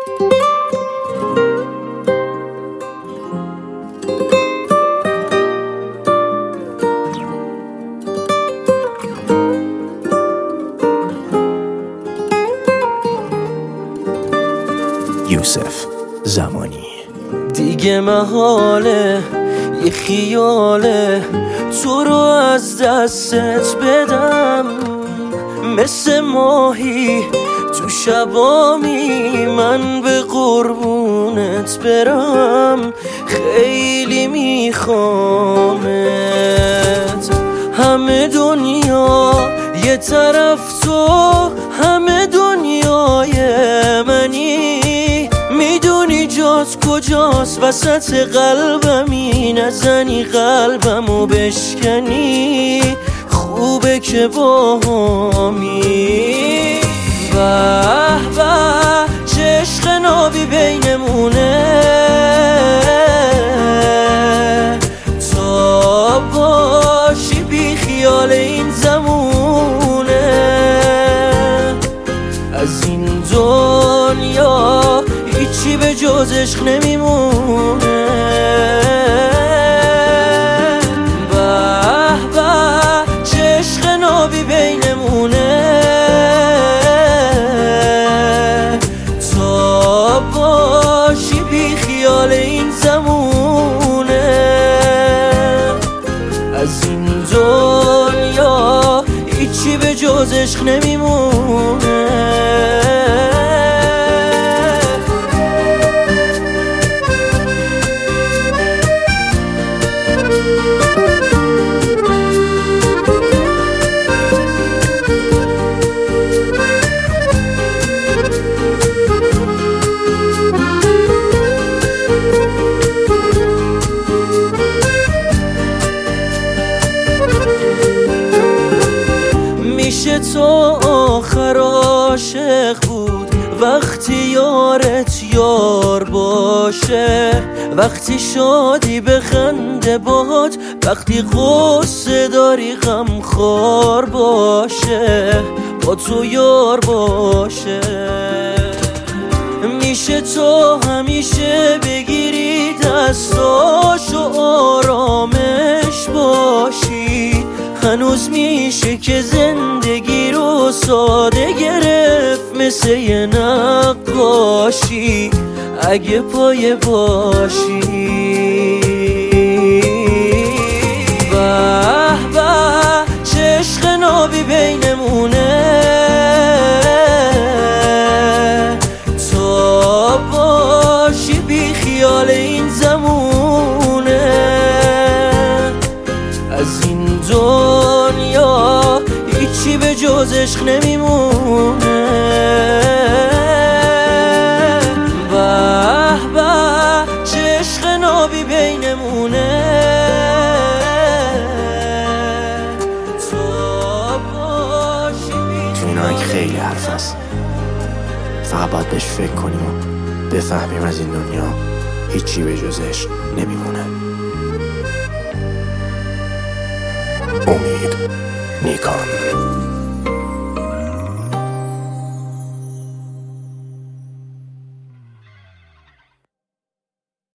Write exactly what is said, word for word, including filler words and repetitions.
یوسف زمانی. دیگه محاله یه خیاله تو رو از دستت بدم، مثل ماهی تو شبامی من به قربونت برم. خیلی میخوامت، همه دنیا یه طرف تو همه دنیای منی. میدونی جات کجاست وسط قلبمی، نزنی قلبمو بشکنی. خوبه که با همی به به چه عشق نابی بینمونه. تا باشی بی خیال این زمونه، از این دنیا هیچی به جز عشق نمیمونه. به به چه عشق نابی بینمونه. تا باشی بی خیال این زمونه، از این دنیا هیچی به جز عشق نمیمونه. میشه تو آخر عاشق بود وقتی یارت یار باشه، وقتی شادی بخنده باهات، وقتی قصه داری غمخوار باشه با تو یار باشه. میشه تو همیشه بگیری دستاشو آرامش باشی، هنوز میشه که زندگی رو ساده گرفت مثل یه نقاشی اگه پایه باشی. به به چه عشق نابی بینمونه. تا باشی بی خیال این زمونه، از این دنیا هیچی به جز عشق نمیمونه. به به چه عشق نابی بینمونه. تا باشی تو این آهنگ خیلی حرف هست، فقط باید بهش فکر کنیم و بفهمیم از این دنیا هیچی به جز عشق نمیمونه.